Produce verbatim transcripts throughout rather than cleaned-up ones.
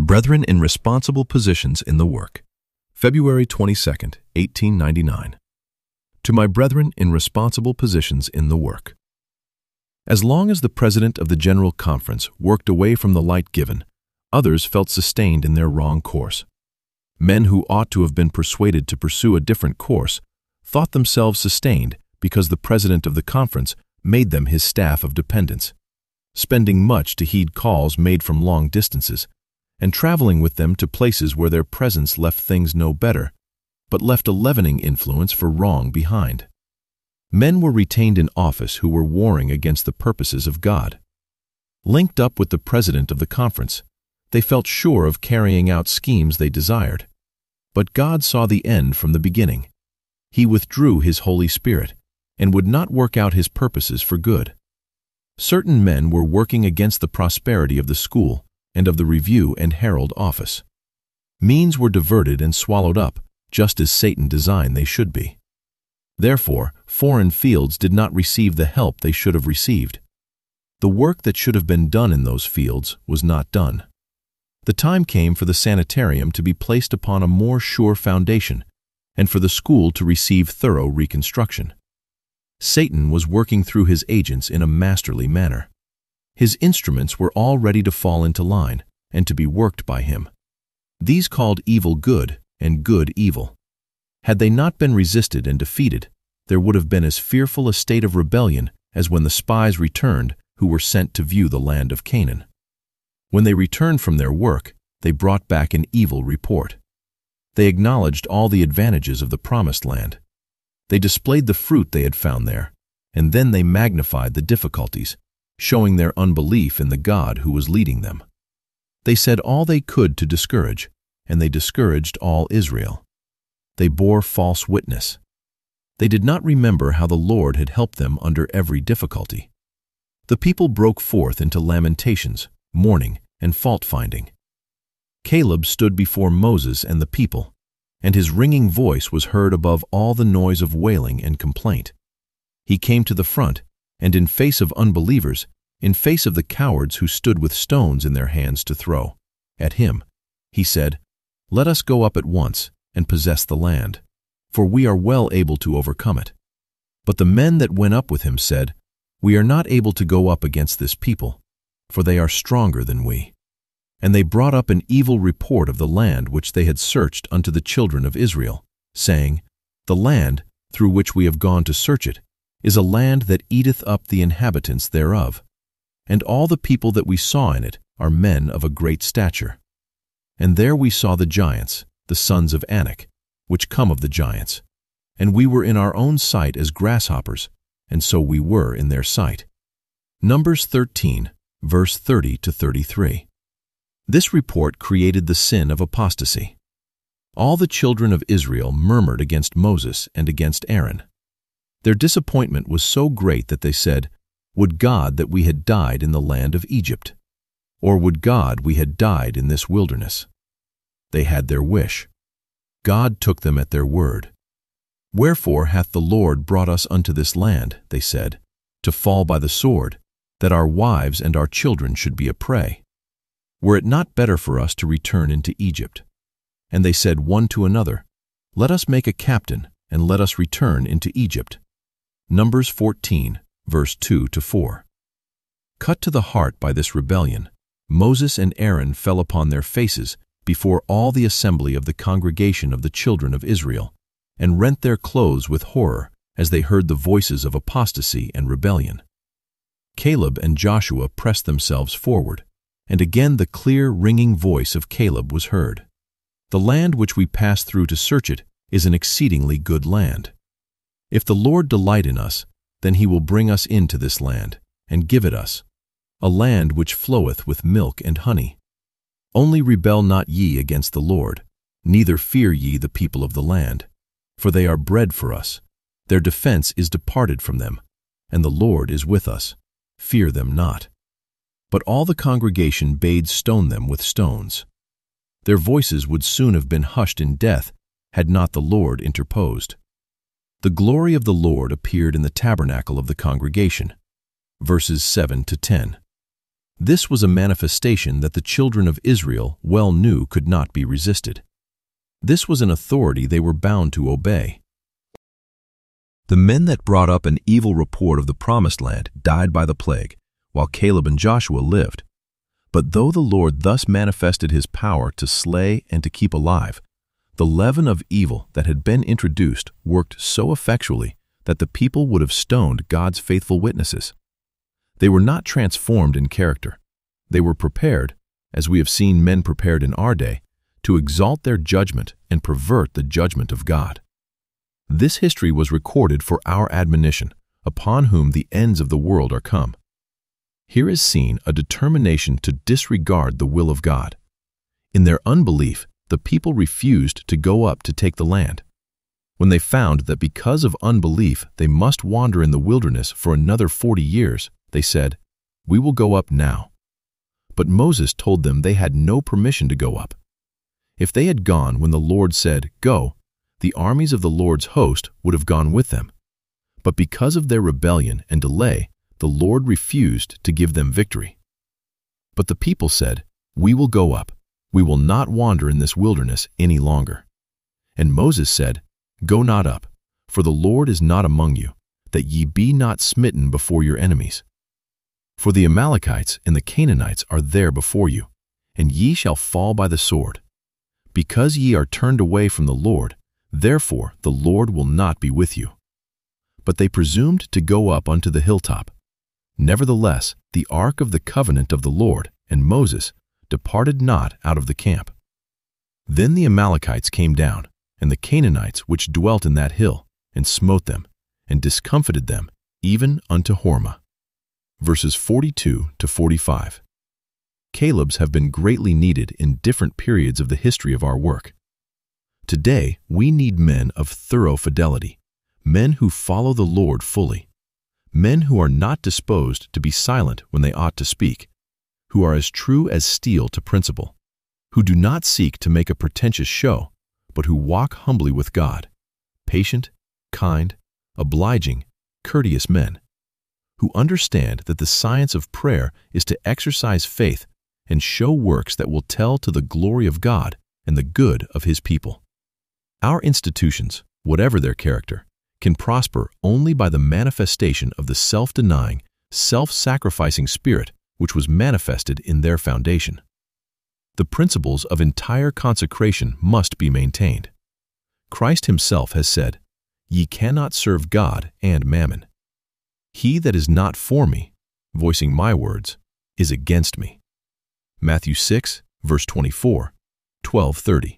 Brethren in responsible positions in the work. February twenty-second, eighteen ninety-nine. To my brethren in responsible positions in the work. As long as the President of the General Conference worked away from the light given, others felt sustained in their wrong course. Men who ought to have been persuaded to pursue a different course thought themselves sustained because the President of the Conference made them his staff of dependents, spending much to heed calls made from long distances, and traveling with them to places where their presence left things no better, but left a leavening influence for wrong behind. Men were retained in office who were warring against the purposes of God. Linked up with the President of the Conference, they felt sure of carrying out schemes they desired. But God saw the end from the beginning. He withdrew His Holy Spirit and would not work out His purposes for good. Certain men were working against the prosperity of the school and of the Review and Herald office. Means were diverted and swallowed up, just as Satan designed they should be. Therefore, foreign fields did not receive the help they should have received. The work that should have been done in those fields was not done. The time came for the sanitarium to be placed upon a more sure foundation, and for the school to receive thorough reconstruction. Satan was working through his agents in a masterly manner. His instruments were all ready to fall into line and to be worked by him. These called evil good and good evil. Had they not been resisted and defeated, there would have been as fearful a state of rebellion as when the spies returned who were sent to view the land of Canaan. When they returned from their work, they brought back an evil report. They acknowledged all the advantages of the promised land. They displayed the fruit they had found there, and then they magnified the difficulties, showing their unbelief in the God who was leading them. They said all they could to discourage, and they discouraged all Israel. They bore false witness. They did not remember how the Lord had helped them under every difficulty. The people broke forth into lamentations, mourning, and fault-finding. Caleb stood before Moses and the people, and his ringing voice was heard above all the noise of wailing and complaint. He came to the front, and in face of unbelievers, in face of the cowards who stood with stones in their hands to throw at him, he said, "Let us go up at once and possess the land, for we are well able to overcome it." But the men that went up with him said, "We are not able to go up against this people, for they are stronger than we." And they brought up an evil report of the land which they had searched unto the children of Israel, saying, "The land, through which we have gone to search it, is a land that eateth up the inhabitants thereof. And all the people that we saw in it are men of a great stature. And there we saw the giants, the sons of Anak, which come of the giants. And we were in our own sight as grasshoppers, and so we were in their sight." Numbers thirteen, verse thirty to thirty-three. This report created the sin of apostasy. All the children of Israel murmured against Moses and against Aaron. Their disappointment was so great that they said, "Would God that we had died in the land of Egypt, or would God we had died in this wilderness." They had their wish. God took them at their word. "Wherefore hath the Lord brought us unto this land," they said, "to fall by the sword, that our wives and our children should be a prey? Were it not better for us to return into Egypt?" And they said one to another, "Let us make a captain, and let us return into Egypt." Numbers fourteen, verse two to four. Cut to the heart by this rebellion, Moses and Aaron fell upon their faces before all the assembly of the congregation of the children of Israel, and rent their clothes with horror as they heard the voices of apostasy and rebellion. Caleb and Joshua pressed themselves forward, and again the clear, ringing voice of Caleb was heard. "The land which we passed through to search it is an exceedingly good land. If the Lord delight in us, then He will bring us into this land, and give it us, a land which floweth with milk and honey. Only rebel not ye against the Lord, neither fear ye the people of the land, for they are bread for us. Their defense is departed from them, and the Lord is with us. Fear them not." But all the congregation bade stone them with stones. Their voices would soon have been hushed in death had not the Lord interposed. The glory of the Lord appeared in the tabernacle of the congregation. Verses seven to ten. This was a manifestation that the children of Israel well knew could not be resisted. This was an authority they were bound to obey. The men that brought up an evil report of the promised land died by the plague, while Caleb and Joshua lived. But though the Lord thus manifested his power to slay and to keep alive, the leaven of evil that had been introduced worked so effectually that the people would have stoned God's faithful witnesses. They were not transformed in character. They were prepared, as we have seen men prepared in our day, to exalt their judgment and pervert the judgment of God. This history was recorded for our admonition, upon whom the ends of the world are come. Here is seen a determination to disregard the will of God. In their unbelief, the people refused to go up to take the land. When they found that because of unbelief they must wander in the wilderness for another forty years, they said, "We will go up now." But Moses told them they had no permission to go up. If they had gone when the Lord said, "Go," the armies of the Lord's host would have gone with them. But because of their rebellion and delay, the Lord refused to give them victory. But the people said, "We will go up. We will not wander in this wilderness any longer." And Moses said, "Go not up, for the Lord is not among you, that ye be not smitten before your enemies. For the Amalekites and the Canaanites are there before you, and ye shall fall by the sword. Because ye are turned away from the Lord, therefore the Lord will not be with you." But they presumed to go up unto the hilltop. Nevertheless, the ark of the covenant of the Lord and Moses departed not out of the camp. Then the Amalekites came down, and the Canaanites which dwelt in that hill, and smote them, and discomfited them, even unto Hormah. Verses forty-two to forty-five. Caleb's have been greatly needed in different periods of the history of our work. Today, we need men of thorough fidelity, men who follow the Lord fully, men who are not disposed to be silent when they ought to speak, who are as true as steel to principle, who do not seek to make a pretentious show, but who walk humbly with God, patient, kind, obliging, courteous men, who understand that the science of prayer is to exercise faith and show works that will tell to the glory of God and the good of His people. Our institutions, whatever their character, can prosper only by the manifestation of the self-denying, self-sacrificing spirit which was manifested in their foundation. The principles of entire consecration must be maintained. Christ Himself has said, "Ye cannot serve God and mammon. He that is not for me," voicing my words, "is against me." Matthew six, verse twenty-four, twelve thirty.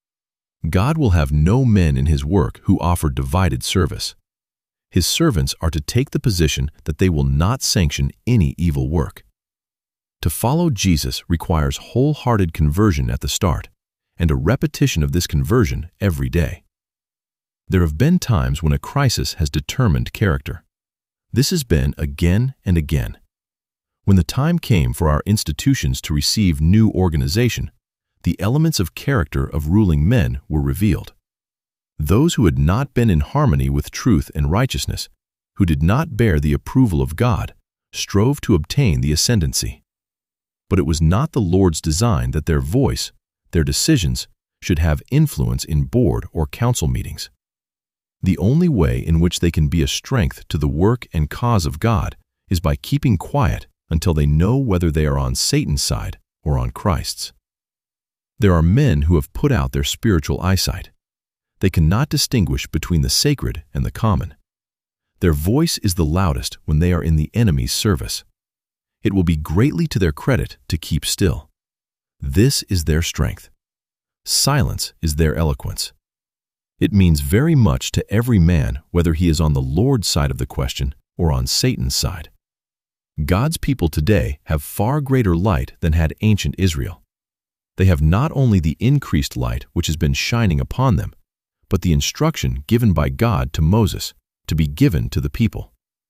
God will have no men in His work who offer divided service. His servants are to take the position that they will not sanction any evil work. To follow Jesus requires wholehearted conversion at the start, and a repetition of this conversion every day. There have been times when a crisis has determined character. This has been again and again. When the time came for our institutions to receive new organization, the elements of character of ruling men were revealed. Those who had not been in harmony with truth and righteousness, who did not bear the approval of God, strove to obtain the ascendancy. But it was not the Lord's design that their voice, their decisions, should have influence in board or council meetings. The only way in which they can be a strength to the work and cause of God is by keeping quiet until they know whether they are on Satan's side or on Christ's. There are men who have put out their spiritual eyesight. They cannot distinguish between the sacred and the common. Their voice is the loudest when they are in the enemy's service. It will be greatly to their credit to keep still. This is their strength. Silence is their eloquence. It means very much to every man whether he is on the Lord's side of the question or on Satan's side. God's people today have far greater light than had ancient Israel. They have not only the increased light which has been shining upon them, but the instruction given by God to Moses to be given to the people.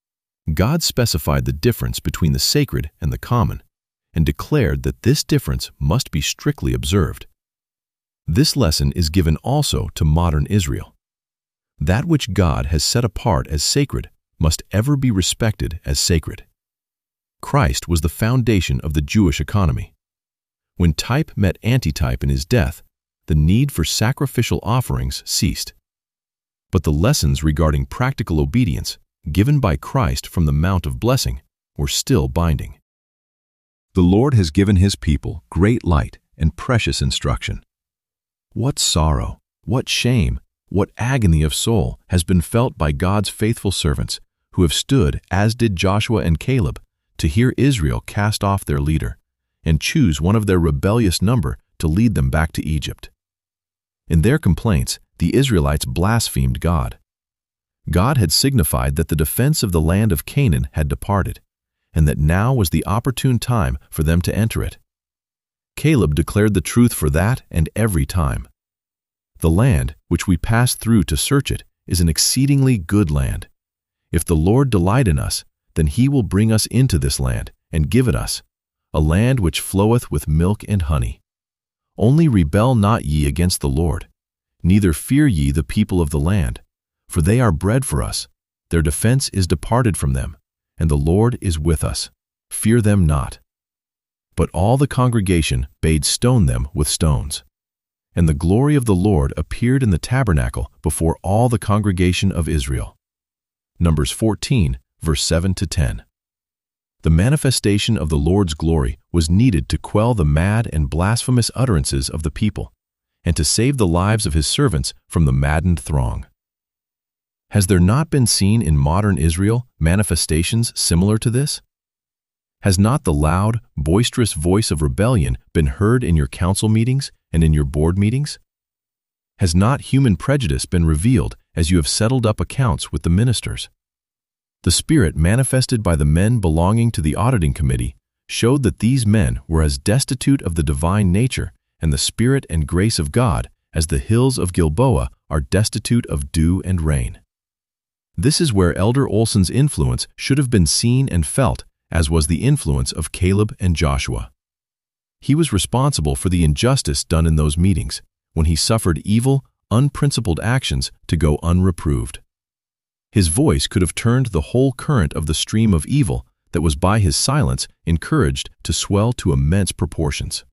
God specified the difference between the sacred and the common, and declared that this difference must be strictly observed. This lesson is given also to modern Israel. That which God has set apart as sacred must ever be respected as sacred. Christ was the foundation of the Jewish economy. When type met antitype in his death, the need for sacrificial offerings ceased. But the lessons regarding practical obedience given by Christ from the Mount of Blessing were still binding. The Lord has given His people great light and precious instruction. What sorrow, what shame, what agony of soul has been felt by God's faithful servants who have stood, as did Joshua and Caleb, to hear Israel cast off their leader and choose one of their rebellious number to lead them back to Egypt. In their complaints, the Israelites blasphemed God. God had signified that the defense of the land of Canaan had departed, and that now was the opportune time for them to enter it. Caleb declared the truth for that and every time. The land which we pass through to search it is an exceedingly good land. If the Lord delight in us, then He will bring us into this land and give it us, a land which floweth with milk and honey. Only rebel not ye against the Lord, neither fear ye the people of the land, for they are bread for us. Their defense is departed from them, and the Lord is with us. Fear them not. But all the congregation bade stone them with stones. And the glory of the Lord appeared in the tabernacle before all the congregation of Israel. Numbers fourteen, verse seven to ten. The manifestation of the Lord's glory was needed to quell the mad and blasphemous utterances of the people, and to save the lives of His servants from the maddened throng. Has there not been seen in modern Israel manifestations similar to this? Has not the loud, boisterous voice of rebellion been heard in your council meetings and in your board meetings? Has not human prejudice been revealed as you have settled up accounts with the ministers? The spirit manifested by the men belonging to the auditing committee showed that these men were as destitute of the divine nature and the spirit and grace of God as the hills of Gilboa are destitute of dew and rain. This is where Elder Olson's influence should have been seen and felt, as was the influence of Caleb and Joshua. He was responsible for the injustice done in those meetings, when he suffered evil, unprincipled actions to go unreproved. His voice could have turned the whole current of the stream of evil that was by his silence encouraged to swell to immense proportions.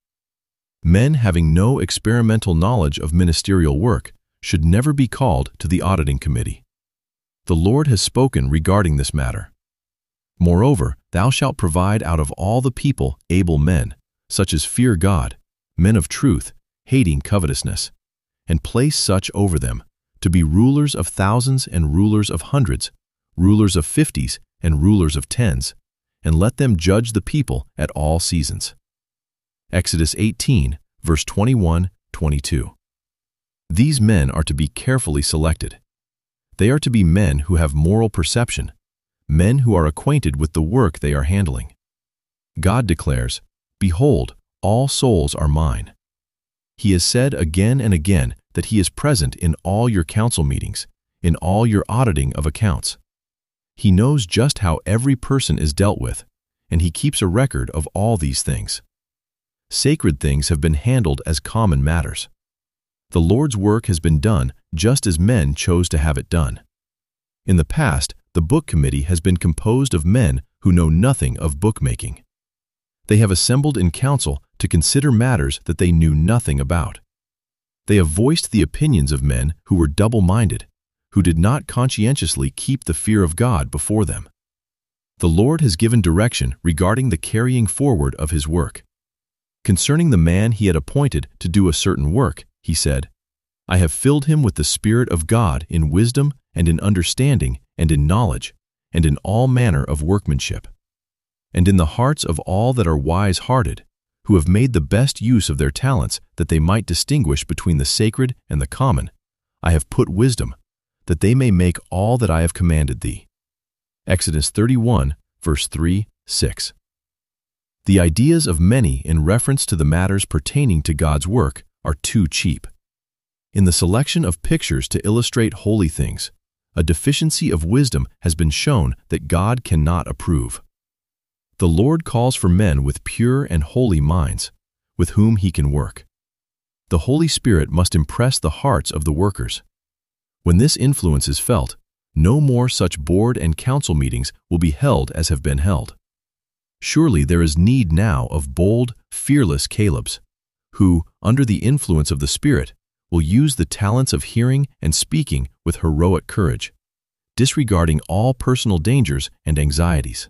Men having no experimental knowledge of ministerial work should never be called to the auditing committee. The Lord has spoken regarding this matter. Moreover, thou shalt provide out of all the people able men, such as fear God, men of truth, hating covetousness, and place such over them, to be rulers of thousands and rulers of hundreds, rulers of fifties and rulers of tens, and let them judge the people at all seasons. Exodus eighteen, verse twenty-one to twenty-two. These men are to be carefully selected. They are to be men who have moral perception, men who are acquainted with the work they are handling. God declares, "Behold, all souls are mine." He has said again and again that He is present in all your council meetings, in all your auditing of accounts. He knows just how every person is dealt with, and He keeps a record of all these things. Sacred things have been handled as common matters. The Lord's work has been done just as men chose to have it done. In the past, the book committee has been composed of men who know nothing of bookmaking. They have assembled in council to consider matters that they knew nothing about. They have voiced the opinions of men who were double-minded, who did not conscientiously keep the fear of God before them. The Lord has given direction regarding the carrying forward of His work. Concerning the man He had appointed to do a certain work, He said, "I have filled him with the Spirit of God in wisdom and in understanding and in knowledge, and in all manner of workmanship. And in the hearts of all that are wise-hearted, who have made the best use of their talents that they might distinguish between the sacred and the common, I have put wisdom, that they may make all that I have commanded thee." Exodus thirty-one, verse three to six. The ideas of many in reference to the matters pertaining to God's work are too cheap. In the selection of pictures to illustrate holy things, a deficiency of wisdom has been shown that God cannot approve. The Lord calls for men with pure and holy minds, with whom He can work. The Holy Spirit must impress the hearts of the workers. When this influence is felt, no more such board and council meetings will be held as have been held. Surely there is need now of bold, fearless Calebs, who, under the influence of the Spirit, will use the talents of hearing and speaking with heroic courage, disregarding all personal dangers and anxieties.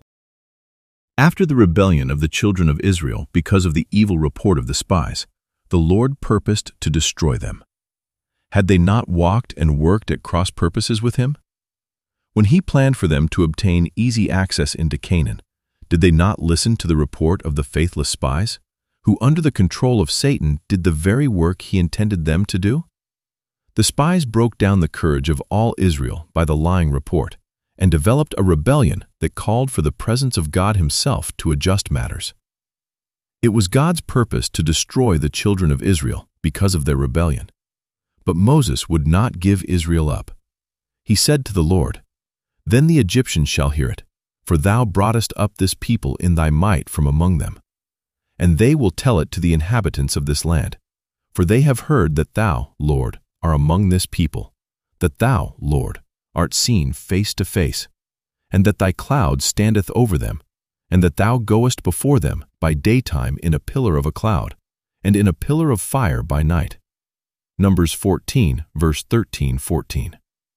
After the rebellion of the children of Israel because of the evil report of the spies, the Lord purposed to destroy them. Had they not walked and worked at cross purposes with him? When he planned for them to obtain easy access into Canaan, did they not listen to the report of the faithless spies, who under the control of Satan did the very work he intended them to do? The spies broke down the courage of all Israel by the lying report, and developed a rebellion that called for the presence of God himself to adjust matters. It was God's purpose to destroy the children of Israel because of their rebellion. But Moses would not give Israel up. He said to the Lord, "Then the Egyptians shall hear it, for thou broughtest up this people in thy might from among them. And they will tell it to the inhabitants of this land, for they have heard that thou, Lord, are among this people, that thou, Lord, art seen face to face, and that thy cloud standeth over them, and that thou goest before them by daytime in a pillar of a cloud, and in a pillar of fire by night." Numbers fourteen, verse thirteen fourteen.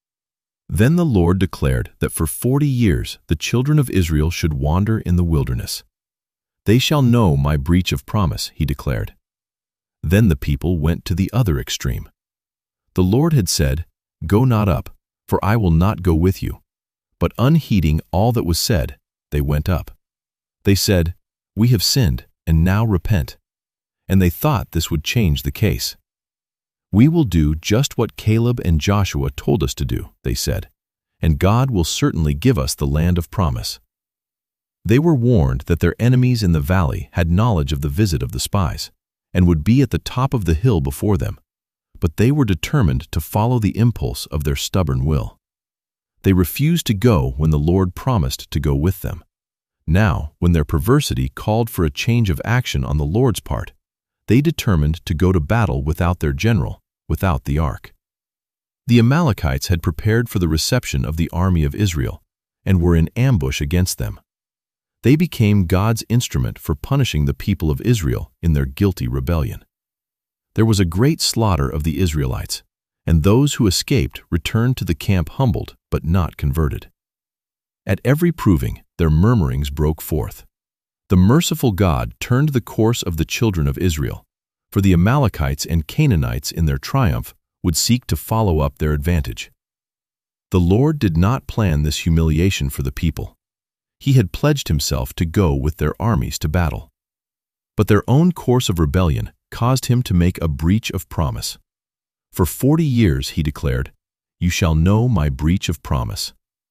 Then the Lord declared that for forty years the children of Israel should wander in the wilderness. "They shall know my breach of promise," he declared. Then the people went to the other extreme. The Lord had said, "Go not up, for I will not go with you." But unheeding all that was said, they went up. They said, "We have sinned, and now repent." And they thought this would change the case. "We will do just what Caleb and Joshua told us to do," they said, "and God will certainly give us the land of promise." They were warned that their enemies in the valley had knowledge of the visit of the spies, and would be at the top of the hill before them, but they were determined to follow the impulse of their stubborn will. They refused to go when the Lord promised to go with them. Now, when their perversity called for a change of action on the Lord's part, they determined to go to battle without their general, without the ark. The Amalekites had prepared for the reception of the army of Israel, and were in ambush against them. They became God's instrument for punishing the people of Israel in their guilty rebellion. There was a great slaughter of the Israelites, and those who escaped returned to the camp humbled but not converted. At every proving, their murmurings broke forth. The merciful God turned the course of the children of Israel, for the Amalekites and Canaanites in their triumph would seek to follow up their advantage. The Lord did not plan this humiliation for the people. He had pledged himself to go with their armies to battle. But their own course of rebellion caused him to make a breach of promise. For forty years, he declared, "You shall know my breach of promise."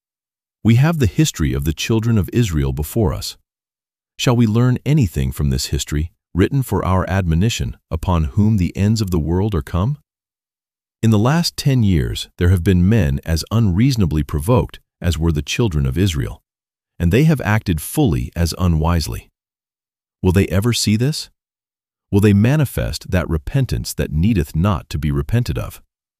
We have the history of the children of Israel before us. Shall we learn anything from this history, written for our admonition, upon whom the ends of the world are come? In the last ten years there have been men as unreasonably provoked as were the children of Israel, and they have acted fully as unwisely. Will they ever see this? Will they manifest that repentance that needeth not to be repented of?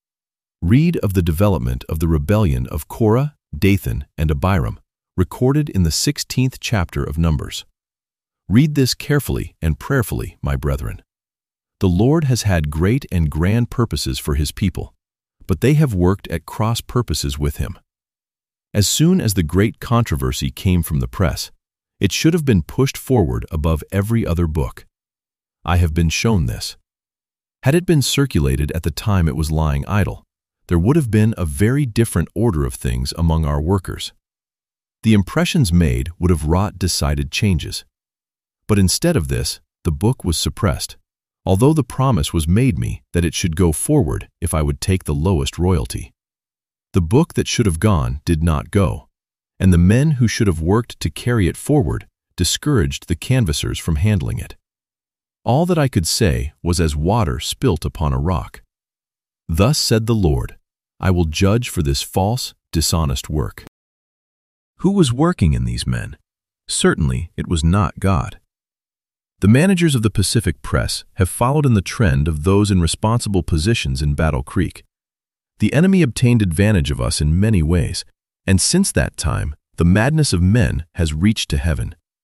Read of the development of the rebellion of Korah, Dathan, and Abiram, recorded in the sixteenth chapter of Numbers. Read this carefully and prayerfully, my brethren. The Lord has had great and grand purposes for his people, but they have worked at cross purposes with him. As soon as the great controversy came from the press, it should have been pushed forward above every other book. I have been shown this. Had it been circulated at the time it was lying idle, there would have been a very different order of things among our workers. The impressions made would have wrought decided changes. But instead of this, the book was suppressed, although the promise was made me that it should go forward if I would take the lowest royalty. The book that should have gone did not go, and the men who should have worked to carry it forward discouraged the canvassers from handling it. All that I could say was as water spilt upon a rock. Thus said the Lord, I will judge for this false, dishonest work. Who was working in these men? Certainly it was not God. The managers of the Pacific Press have followed in the trend of those in responsible positions in Battle Creek. The enemy obtained advantage of us in many ways, and since that time, the madness of men has reached to heaven.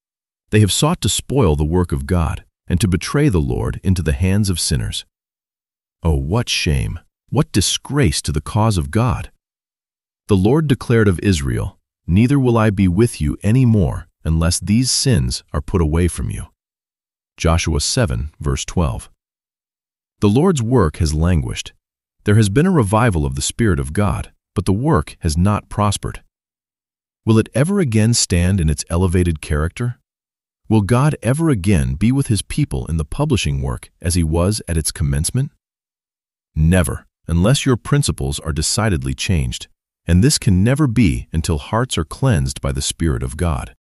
They have sought to spoil the work of God and to betray the Lord into the hands of sinners. Oh, what shame, what disgrace to the cause of God! The Lord declared of Israel, "Neither will I be with you any more unless these sins are put away from you." Joshua seven, verse twelve. The Lord's work has languished. There has been a revival of the Spirit of God, but the work has not prospered. Will it ever again stand in its elevated character? Will God ever again be with His people in the publishing work as He was at its commencement? Never, unless your principles are decidedly changed, and this can never be until hearts are cleansed by the Spirit of God.